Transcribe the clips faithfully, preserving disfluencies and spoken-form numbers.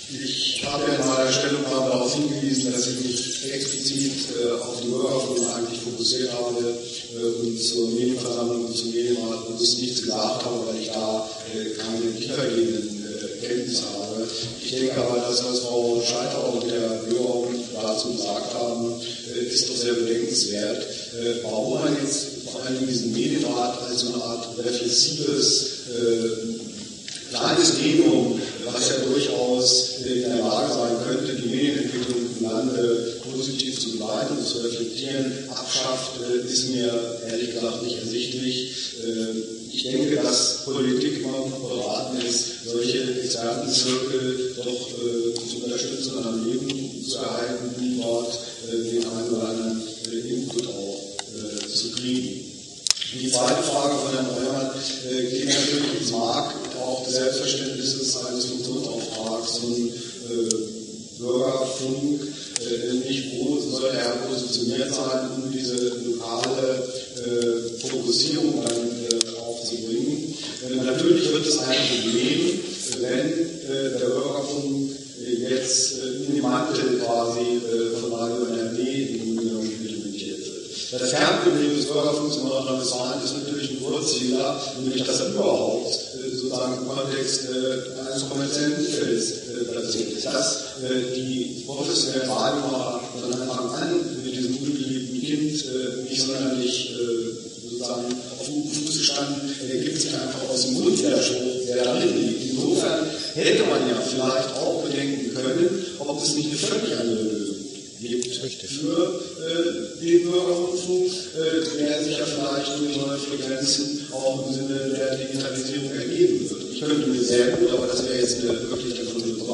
Ich habe ja in meiner Stellungnahme darauf hingewiesen, dass ich mich explizit äh, auf die Bürgerforum eigentlich fokussiert habe äh, und zur Medienversammlung und zum Medienrat bewusst nichts gesagt habe, weil ich da äh, keine tiefergehenden äh, Kenntnisse habe. Ich denke aber, dass was Frau Scheiter und der Bürgerforum dazu gesagt haben, äh, ist doch sehr bedenkenswert. Äh, warum man jetzt vor allem diesen Medienrat als so eine Art reflexives äh, kleines Gremium, was ja durchaus in der Lage sein könnte, die Medienentwicklung im Lande positiv zu begleiten und zu reflektieren, abschafft, ist mir ehrlich gesagt nicht ersichtlich. Ich denke, dass Politik immer beraten ist, solche Expertenzirkel doch zu unterstützen und am Leben zu erhalten, um dort den einen oder anderen Input auch zu kriegen. Die zweite Frage von Herrn Neumann äh, geht natürlich ins Mark auch des Selbstverständnisses eines Funktionsauftrags von äh, Bürgerfunk, äh, nämlich wo soll er positioniert sein, um diese lokale äh, Fokussierung dann äh, aufzubringen. Äh, natürlich wird es ein Problem, wenn äh, der Bürgerfunk äh, jetzt äh, in die Mantel quasi äh, von Radio N R W in implementiert wird. Das Kernproblem des Bürgerfunks in Nordrhein-Westfalen ist natürlich ein Wurzfehler, nämlich dass er überhaupt äh, sozusagen im Kontext äh, eines kommerziellen Umfelds äh, platziert ist. Dass äh, die professionellen Radiomacher von Anfang an mit diesem ungeliebten Kind äh, nicht sonderlich äh, sozusagen auf guten Fuß gestanden, ergibt sich einfach aus dem Grundwiderspruch, der darin liegt. Insofern hätte man ja vielleicht auch bedenken können, ob es nicht eine völlig andere Lösung gibt für äh, den Bürgerrundfunk, äh, der sich ja vielleicht durch neue Frequenzen auch im Sinne der Digitalisierung ergeben wird. Ich könnte mir sehr gut, aber das wäre jetzt eine, wirklich eine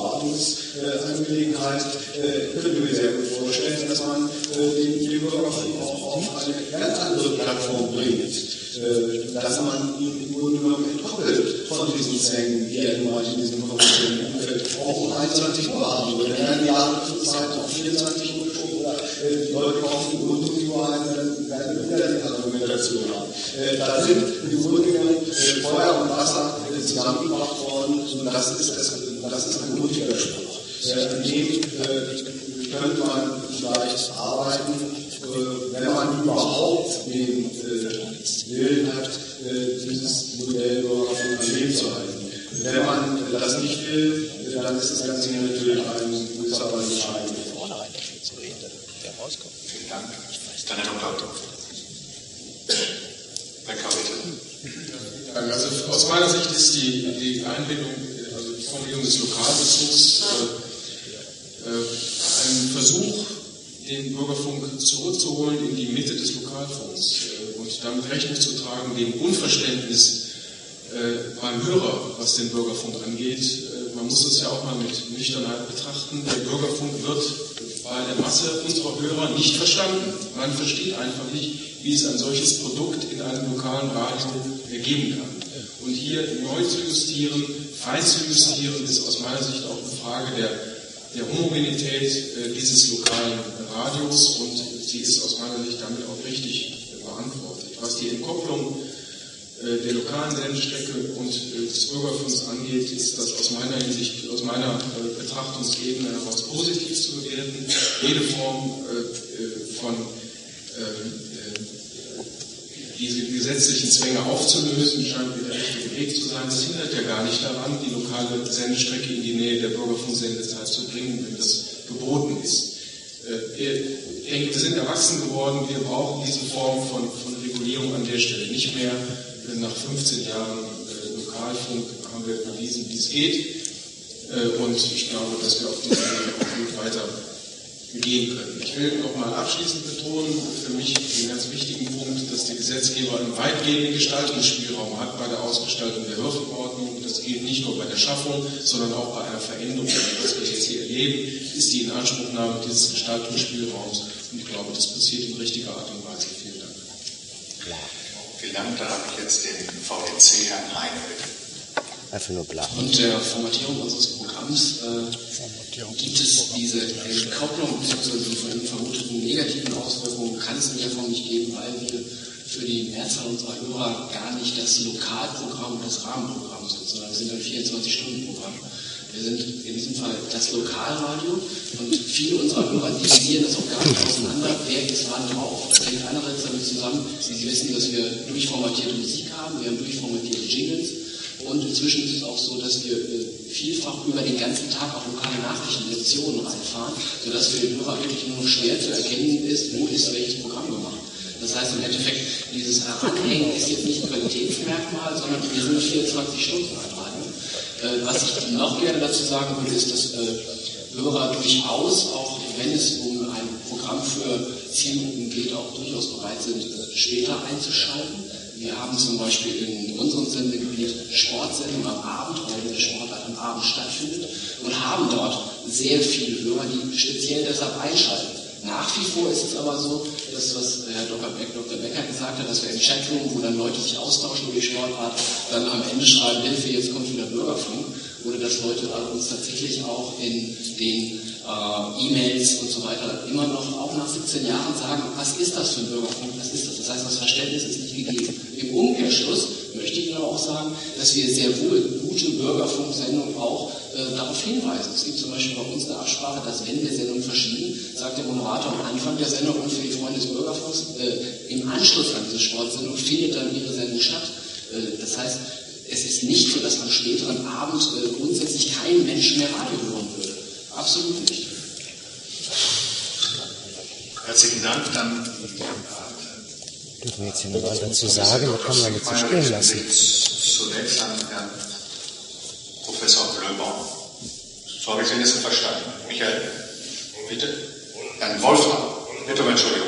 Beratungsangelegenheit, äh, könnte mir sehr gut vorstellen, dass man äh, den, den Bürgerfunk auch auf eine ganz andere Plattform bringt. Äh, dass man ihn im Grunde genommen entkoppelt von diesen Zwängen, die er nun mal in diesem kommerziellen Umfeld auch um einundzwanzig Uhr haben würde. Dann werden die Jahreszeiten auf vierundzwanzig Uhr geschoben oder äh, die Leute kaufen rund um die Uhr ein, dann werden wir wieder die Argumentation haben. Äh, da sind im Grunde genommen äh, Feuer und Wasser äh, zusammengebracht worden und das ist, das, das ist ein Grundwiderspruch. Äh, an dem äh, könnte man vielleicht arbeiten, äh, wenn man überhaupt den äh, Willen hat, äh, dieses Modell Bürgerfunk am Leben zu halten. Wenn man das nicht will, äh, dann ist das Ganze natürlich ein gewisserweise Schein. Vielen Dank. Dann Herr Doktor. Herr Kavitte. Also aus meiner Sicht ist die, die Einbindung, also die Formulierung des Lokalbezugs äh, äh, ein Versuch, den Bürgerfunk zurückzuholen in die Mitte des Lokalfunks äh, und damit Rechnung zu tragen dem Unverständnis äh, beim Hörer, was den Bürgerfunk angeht. Äh, man muss es ja auch mal mit Nüchternheit betrachten. Der Bürgerfunk wird bei der Masse unserer Hörer nicht verstanden. Man versteht einfach nicht, wie es ein solches Produkt in einem lokalen Radio ergeben kann. Und hier neu zu justieren, fein zu justieren, ist aus meiner Sicht auch eine Frage der, der Homogenität äh, dieses lokalen Radios und sie ist aus meiner Sicht damit auch richtig äh, beantwortet. Was die Entkopplung äh, der lokalen Sendestrecke und äh, des Bürgerfunks angeht, ist das aus meiner Hinsicht, aus meiner äh, Betrachtungsebene heraus positiv zu bewerten. Jede Form äh, von äh, diese gesetzlichen Zwänge aufzulösen, scheint mir der richtige Weg zu sein. Das hindert ja gar nicht daran, die lokale Sendestrecke in die Nähe der Bürgerfunksendezeit zu bringen, wenn das geboten ist. Ich denke, wir sind erwachsen geworden, wir brauchen diese Form von, von Regulierung an der Stelle nicht mehr. Nach fünfzehn Jahren Lokalfunk haben wir bewiesen, wie es geht. Und ich glaube, dass wir auf diesem Weg auch gut weiter gehen können. Ich will nochmal abschließend betonen, für mich den ganz wichtigen Punkt, dass der Gesetzgeber einen weitgehenden Gestaltungsspielraum hat bei der Ausgestaltung der Hörfunkordnung. Das geht nicht nur bei der Schaffung, sondern auch bei einer Veränderung. Was wir jetzt hier erleben, ist die Inanspruchnahme dieses Gestaltungsspielraums. Und ich glaube, das passiert in richtiger Art und Weise. Vielen Dank. Vielen Dank. Da habe ich jetzt den V D C, Herrn Heine, bitte. Einfach nur bla. Und der Formatierung unseres Programms äh, gibt es diese Entkopplung bzw. die vermuteten negativen Auswirkungen, kann es in der Form nicht geben, weil wir für die Mehrzahl unserer Hörer gar nicht das Lokalprogramm und das Rahmenprogramm sind, sondern wir sind ein vierundzwanzig Stunden Programm. Wir sind in diesem Fall das Lokalradio und viele unserer Hörer dividieren das auch gar nicht auseinander, wer ist wann drauf. Das hängt einerseits damit zusammen, wie Sie wissen, dass wir durchformatierte Musik haben, wir haben durchformatierte Jingles und inzwischen ist es auch so, dass wir vielfach über den ganzen Tag auch lokale Nachrichtenlektionen reinfahren, sodass für den Hörer wirklich nur noch schwer zu erkennen ist, wo ist welches Programm gemacht. Das heißt im Endeffekt, dieses Heranhängen ist jetzt nicht ein Qualitätsmerkmal, sondern wir sind vierundzwanzig Stunden ein Radio. Was ich noch gerne dazu sagen würde, ist, dass äh, Hörer durchaus, auch wenn es um ein Programm für Zielgruppen geht, auch durchaus bereit sind, äh, später einzuschalten. Wir haben zum Beispiel in unserem Sendegebiet Sportsendungen am Abend, weil der Sportart am Abend stattfindet, und haben dort sehr viele Hörer, die speziell deshalb einschalten. Nach wie vor ist es aber so, dass, was Herr Doktor Becker gesagt hat, dass wir im Chatroom, wo dann Leute sich austauschen über die Sportart, dann am Ende schreiben, Hilfe, jetzt kommt wieder Bürgerfunk, oder dass Leute uns tatsächlich auch in den äh, E-Mails und so weiter immer noch, auch nach siebzehn Jahren sagen, was ist das für ein Bürgerfunk, was ist das? Das heißt, das Verständnis ist nicht gegeben. Im Umkehrschluss möchte ich Ihnen aber auch sagen, dass wir sehr wohl gute Bürgerfunksendungen auch äh, darauf hinweisen. Es gibt zum Beispiel bei uns eine Absprache, dass wenn wir Sendungen verschieben, sagt der Moderator am Anfang der Sendung und für die Freunde des Bürgerfunks, äh, im Anschluss an diese Sportsendung findet dann ihre Sendung statt. Äh, das heißt, es ist nicht so, dass am späteren Abend äh, grundsätzlich kein Mensch mehr Radio hören würde. Absolut nicht. Herzlichen Dank. Dann dürfen wir jetzt hier noch was dazu sagen, das kann man jetzt so stehen lassen. Zunächst an Herrn Professor Blöbaum. So habe ich Sie jetzt verstanden. Michael, bitte. Herrn Wolfram, bitte um Entschuldigung.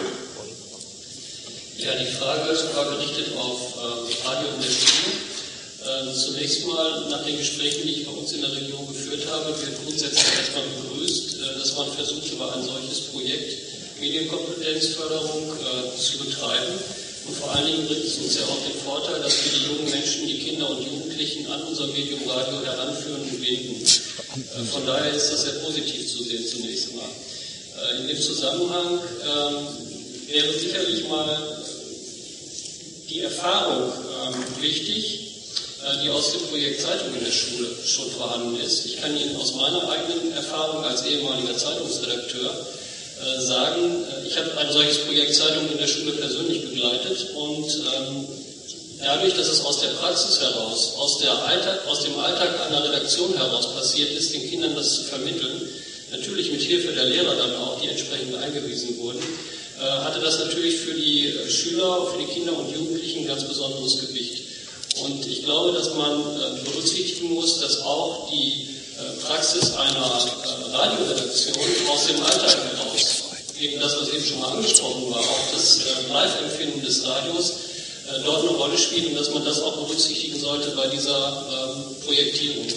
Ja, die Frage war gerichtet auf äh, Radio in der Schule. Äh, zunächst mal, nach den Gesprächen, die ich bei uns in der Region geführt habe, wird grundsätzlich erstmal begrüßt, äh, dass man versucht, über ein solches Projekt Medienkompetenzförderung äh, zu betreiben. Und vor allen Dingen bringt es uns ja auch den Vorteil, dass wir die jungen Menschen, die Kinder und Jugendlichen an unser Medium Radio heranführen und binden. Äh, von daher ist das sehr positiv zu sehen zunächst mal. Äh, in dem Zusammenhang äh, wäre sicherlich mal die Erfahrung äh, wichtig, äh, die aus dem Projekt Zeitung in der Schule schon vorhanden ist. Ich kann Ihnen aus meiner eigenen Erfahrung als ehemaliger Zeitungsredakteur sagen, ich habe ein solches Projekt Zeitung in der Schule persönlich begleitet und ähm, dadurch, dass es aus der Praxis heraus, aus, der Alltag, aus dem Alltag einer Redaktion heraus passiert ist, den Kindern das zu vermitteln, natürlich mit Hilfe der Lehrer dann auch, die entsprechend eingewiesen wurden, äh, hatte das natürlich für die Schüler, für die Kinder und Jugendlichen ein ganz besonderes Gewicht. Und ich glaube, dass man äh, berücksichtigen muss, dass auch die Praxis einer äh, Radioredaktion aus dem Alltag heraus, eben das, was eben schon mal angesprochen war, auch das äh, Live-Empfinden des Radios äh, dort eine Rolle spielt und dass man das auch berücksichtigen sollte bei dieser ähm, Projektierung.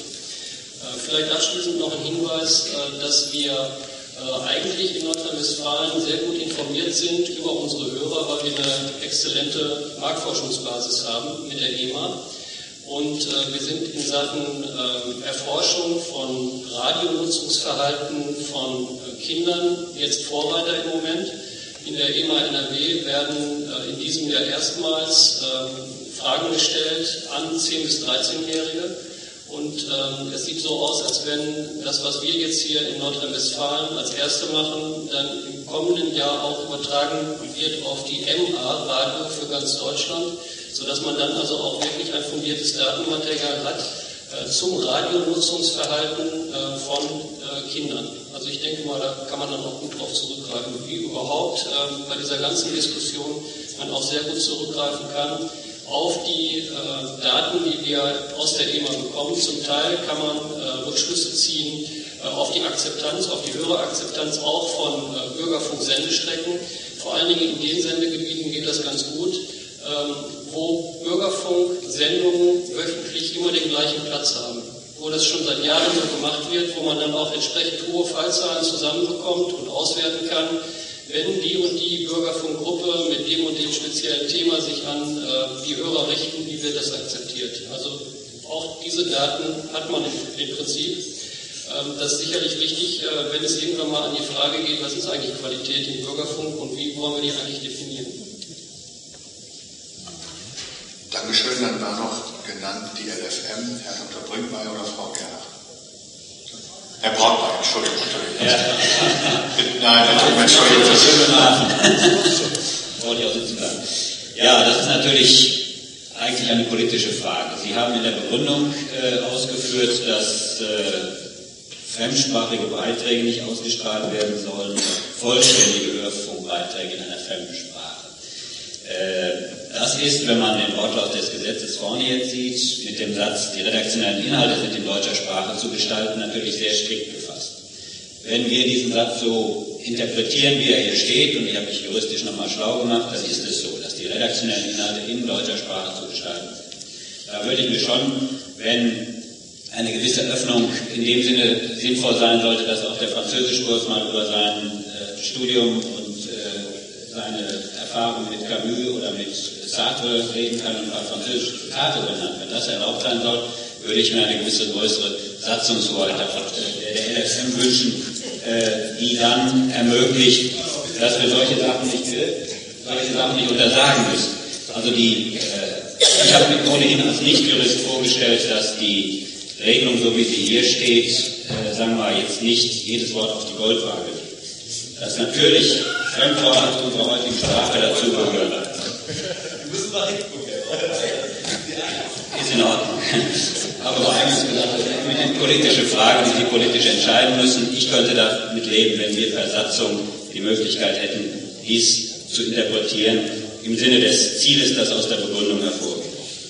Äh, vielleicht abschließend noch ein Hinweis, äh, dass wir äh, eigentlich in Nordrhein-Westfalen sehr gut informiert sind über unsere Hörer, weil wir eine exzellente Marktforschungsbasis haben mit der E M A. Und äh, wir sind in Sachen äh, Erforschung von Radionutzungsverhalten von äh, Kindern jetzt Vorreiter im Moment. In der E M A N R W werden äh, in diesem Jahr erstmals äh, Fragen gestellt an zehn- bis dreizehnjährige. Und ähm, es sieht so aus, als wenn das, was wir jetzt hier in Nordrhein-Westfalen als Erste machen, dann im kommenden Jahr auch übertragen wird auf die M A Radio für ganz Deutschland, sodass man dann also auch wirklich ein fundiertes Datenmaterial hat äh, zum Radionutzungsverhalten äh, von äh, Kindern. Also ich denke mal, da kann man dann auch gut drauf zurückgreifen, wie überhaupt äh, bei dieser ganzen Diskussion man auch sehr gut zurückgreifen kann auf die äh, Daten, die wir aus der E M A bekommen. Zum Teil kann man äh, Rückschlüsse ziehen äh, auf die Akzeptanz, auf die Hörerakzeptanz auch von äh, Bürgerfunk-Sendestrecken. Vor allen Dingen in den Sendegebieten geht das ganz gut, ähm, wo Bürgerfunk-Sendungen wöchentlich immer den gleichen Platz haben, wo das schon seit Jahren so gemacht wird, wo man dann auch entsprechend hohe Fallzahlen zusammenbekommt und auswerten kann, wenn die und die Bürgerfunkgruppe mit dem und dem speziellen Thema sich an äh, die Hörer richten, wie wird das akzeptiert? Also auch diese Daten hat man im, im Prinzip. Ähm, das ist sicherlich wichtig, äh, wenn es irgendwann mal an die Frage geht, was ist eigentlich Qualität im Bürgerfunk und wie wollen wir die eigentlich definieren? Dankeschön, dann war noch genannt die L F M, Herr Doktor Brinkmeier oder Frau Gerlach. Herr Brautmann, Entschuldigung. Entschuldigung. Ja. Nein, Entschuldigung. Ja, das ist natürlich eigentlich eine politische Frage. Sie haben in der Begründung äh, ausgeführt, dass äh, fremdsprachige Beiträge nicht ausgestrahlt werden sollen, vollständige Hörfunkbeiträge in einer Fremdsprache. Äh, das ist, wenn man den Wortlaut des Gesetzes vorne jetzt sieht, mit dem Satz, die redaktionellen Inhalte sind in deutscher Sprache zu gestalten, natürlich sehr strikt gefasst. Wenn wir diesen Satz so interpretieren, wie er hier steht, und ich habe mich juristisch nochmal schlau gemacht, dann ist es so, dass die redaktionellen Inhalte in deutscher Sprache zu gestalten sind. Da würde ich mir schon, wenn eine gewisse Öffnung in dem Sinne sinnvoll sein sollte, dass auch der Französischkurs mal über sein äh, Studium und äh, seine Erfahrung mit Camus oder mit Sartre reden kann und ein paar französische Zitate benannt. Wenn das erlaubt sein soll, würde ich mir eine gewisse größere Satzungshoheit der, der L F M wünschen, äh, die dann ermöglicht, dass wir solche Sachen nicht, solche Sachen nicht untersagen müssen. Also die, äh, ich habe mir ohnehin als Nichtjurist vorgestellt, dass die Regelung, so wie sie hier steht, äh, sagen wir jetzt nicht jedes Wort auf die Goldwaage legt. Dass natürlich Fremdwörter unserer heutigen Sprache dazugehören. Ist in Ordnung. Aber war eigentlich gesagt, das ist eine politische Frage, die Sie politisch entscheiden müssen. Ich könnte damit leben, wenn wir per Satzung die Möglichkeit hätten, dies zu interpretieren, im Sinne des Zieles, das aus der Begründung hervorgeht.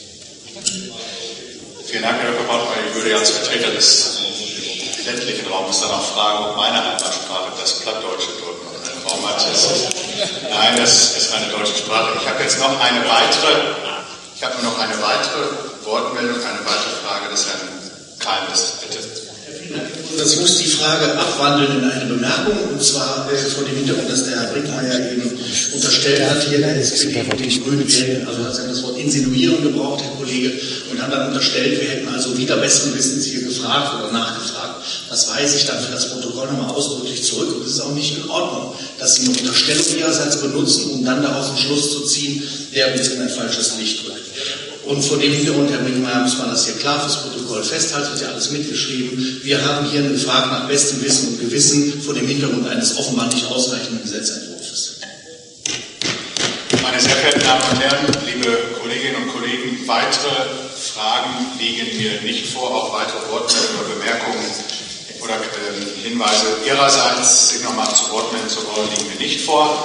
Vielen Dank, Herr Doktor Brautmann. Ich würde als Vertreter des ländlichen Raumes dann auch fragen, ob meine Heimatsprache, das Plattdeutsche, dort noch einen Raum hat. Nein, das ist meine deutsche Sprache. Ich habe jetzt noch eine weitere, ich habe noch eine weitere Wortmeldung, eine weitere Frage des Herrn Keimes, bitte. Ich muss die Frage abwandeln in eine Bemerkung, und zwar äh, vor dem Hintergrund, dass der Herr Brinkmeier eben unterstellt hat, hier der S P D und die Grünen wählen, also hat er das Wort insinuieren gebraucht, Herr Kollege, und haben dann unterstellt, wir hätten also wieder besseren Wissens hier gefragt oder nachgefragt. Das weise ich dann für das Protokoll nochmal ausdrücklich zurück, und es ist auch nicht in Ordnung, dass Sie eine Unterstellung Ihrerseits benutzen, um dann daraus einen Schluss zu ziehen, der uns in ein falsches Licht rückt. Und vor dem Hintergrund, Herr Brinkmeier, muss man das hier klar fürs Protokoll festhalten, hat ja alles mitgeschrieben. Wir haben hier gefragt nach bestem Wissen und Gewissen vor dem Hintergrund eines offenbar nicht ausreichenden Gesetzentwurfs. Meine sehr verehrten Damen und Herren, liebe Kolleginnen und Kollegen, weitere Fragen liegen mir nicht vor, auch weitere Wortmeldungen oder Bemerkungen oder äh, Hinweise Ihrerseits, sich nochmal zu Wort melden zu wollen, liegen mir nicht vor.